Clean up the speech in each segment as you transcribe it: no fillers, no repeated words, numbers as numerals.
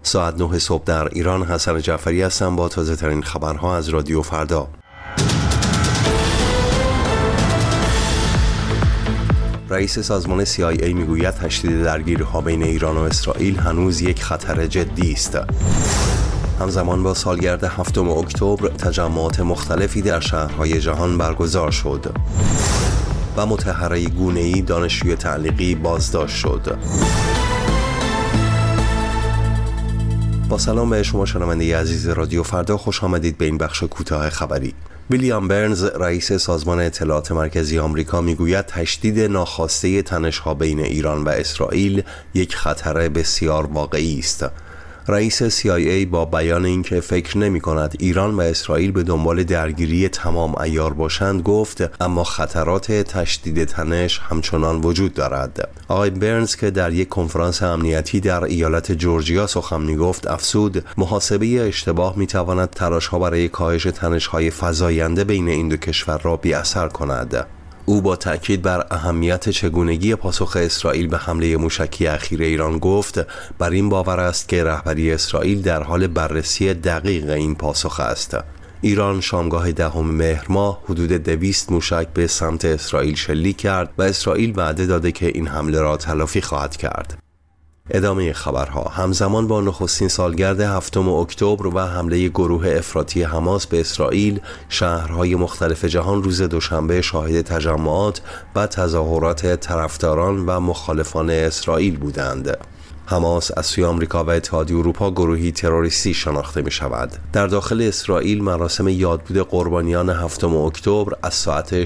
ساعت 9 صبح در ایران. حسن جعفری هستم با تازه ترین خبرها از رادیو فردا. رئیس سازمان CIA میگوید تشدید درگیری‌ها بین ایران و اسرائیل هنوز یک خطر جدی است. همزمان با سالگرد 7 اکتبر تجمعات مختلفی در شهرهای جهان برگزار شد و مطهره گونه‌ای دانشجوی تعلیقی بازداشت شد. با سلام به شما شنونده عزیز رادیو فردا، خوش آمدید به این بخش کوتاه خبری. ویلیام برنز، رئیس سازمان اطلاعات مرکزی آمریکا، میگوید تشدید ناخواسته تنش‌ها بین ایران و اسرائیل یک خطر بسیار واقعی است. رئیس CIA با بیان اینکه فکر نمی‌کند ایران و اسرائیل به دنبال درگیری تمام عیار باشند گفت اما خطرات تشدید تنش همچنان وجود دارد. آقای برنز که در یک کنفرانس امنیتی در ایالت جورجیا سخن می‌گفت افزود محاسبه اشتباه می‌تواند تلاش‌ها برای کاهش تنش‌های فزاینده بین این دو کشور را بی‌اثر کند. او با تأکید بر اهمیت چگونگی پاسخ اسرائیل به حمله موشکی اخیر ایران گفت بر این باور است که رهبری اسرائیل در حال بررسی دقیق این پاسخ است. ایران شامگاه 10 مهر ماه حدود 200 موشک به سمت اسرائیل شلیک کرد و اسرائیل وعده داده که این حمله را تلافی خواهد کرد. ادامه خبرها. همزمان با نخستین سالگرد 7 اکتبر و حمله گروه افراطی حماس به اسرائیل، شهرهای مختلف جهان روز دوشنبه شاهد تجمعات و تظاهرات طرفداران و مخالفان اسرائیل بودند. حماس از سوی آمریکا و اتحادیه اروپا گروهی تروریستی شناخته می شود. در داخل اسرائیل مراسم یادبود قربانیان 7 اکتبر از ساعت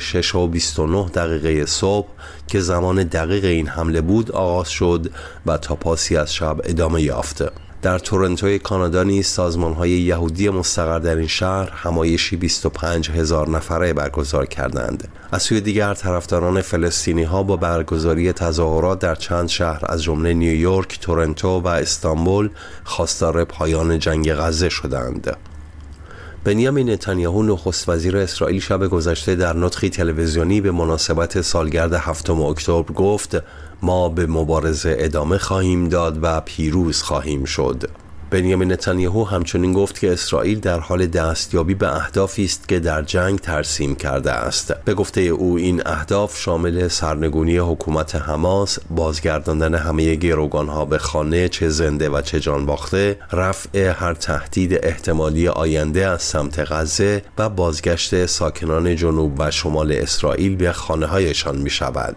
6:29 صبح که زمان دقیق این حمله بود آغاز شد و تا پاسی از شب ادامه یافت. در تورنتوی کانادا نیز سازمان‌های یهودی مستقر در این شهر همایشی 25,000 نفره برگزار کردند. از سوی دیگر طرفداران فلسطینی‌ها با برگزاری تظاهرات در چند شهر از جمله نیویورک، تورنتو و استانبول خواستار پایان جنگ غزه شدند. بنیامین نتانیاهو نخست وزیر اسرائیل شب گذشته در نطقی تلویزیونی به مناسبت سالگرد 7 اکتبر گفت ما به مبارزه ادامه خواهیم داد و پیروز خواهیم شد. بنیامین نتانیاهو همچنین گفت که اسرائیل در حال دستیابی به اهدافی است که در جنگ ترسیم کرده است. به گفته او این اهداف شامل سرنگونی حکومت حماس، بازگرداندن همه گروگانها به خانه چه زنده و چه جان باخته، رفع هر تهدید احتمالی آینده از سمت غزه و بازگشت ساکنان جنوب و شمال اسرائیل به خانه‌هایشان می شود.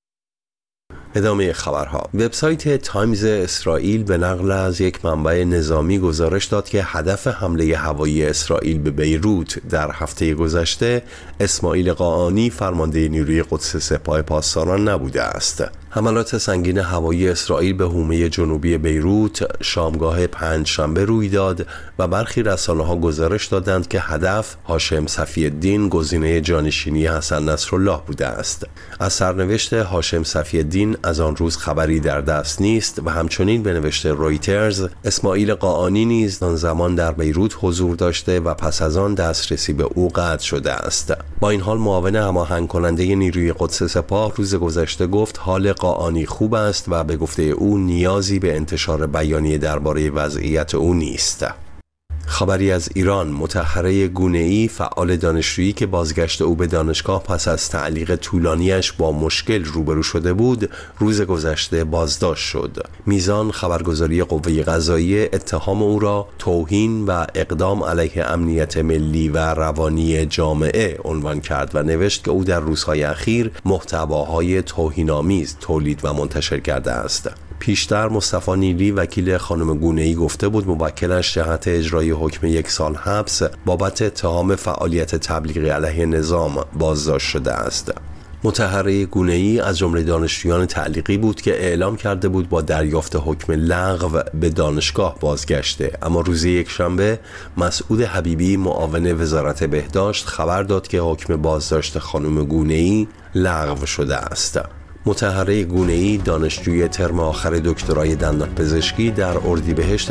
ادامه خبرها. وبسایت تایمز اسرائیل به نقل از یک منبع نظامی گزارش داد که هدف حمله هوایی اسرائیل به بیروت در هفته گذشته اسماعیل قاآنی فرمانده نیروی قدس سپاه پاسداران نبوده است. حملات سنگین هوایی اسرائیل به حومه جنوبی بیروت شامگاه پنجشنبه روی داد و برخی رسانه‌ها گزارش دادند که هدف هاشم صفی الدین گزینه جانشینی حسن نصرالله بوده است. از سرنوشت هاشم صفی الدین از آن روز خبری در دست نیست و همچنین به نوشته رویترز اسماعیل قاآنی نیز آن زمان در بیروت حضور داشته و پس از آن دسترسی به او قطع شده است. با این حال معاون هماهنگ کننده نیروی قدس سپاه روز گذشته گفت حال قاآنی خوب است و به گفته او نیازی به انتشار بیانیه درباره وضعیت او نیست. خبری از ایران. مطهره گونه‌ای، فعال دانشجویی که بازگشت او به دانشگاه پس از تعلیق طولانیش با مشکل روبرو شده بود، روز گذشته بازداشت شد. میزان خبرگزاری قوه قضاییه اتهام او را توهین و اقدام علیه امنیت ملی و روانی جامعه عنوان کرد و نوشت که او در روزهای اخیر محتواهای توهین‌آمیز تولید و منتشر کرده است. پیشتر مصطفی نیلی وکیل خانم گونه‌ای گفته بود موکلش جهت اجرای حکم 1 سال حبس بابت اتهام فعالیت تبلیغی علیه نظام بازداشت شده است. مطهره گونه‌ای از جمله دانشجویان تعلیقی بود که اعلام کرده بود با دریافت حکم لغو به دانشگاه بازگشته، اما روز یکشنبه مسعود حبیبی معاون وزارت بهداشت خبر داد که حکم بازداشت خانم گونه‌ای لغو شده است. مطهره گونه‌ای دانشجوی ترم آخر دکترای دندانپزشکی در اردیبهشت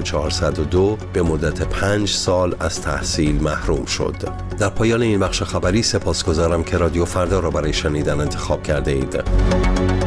1402 به مدت 5 سال از تحصیل محروم شد. در پایان این بخش خبری سپاسگزارم که رادیو فردا را برای شنیدن انتخاب کرده اید.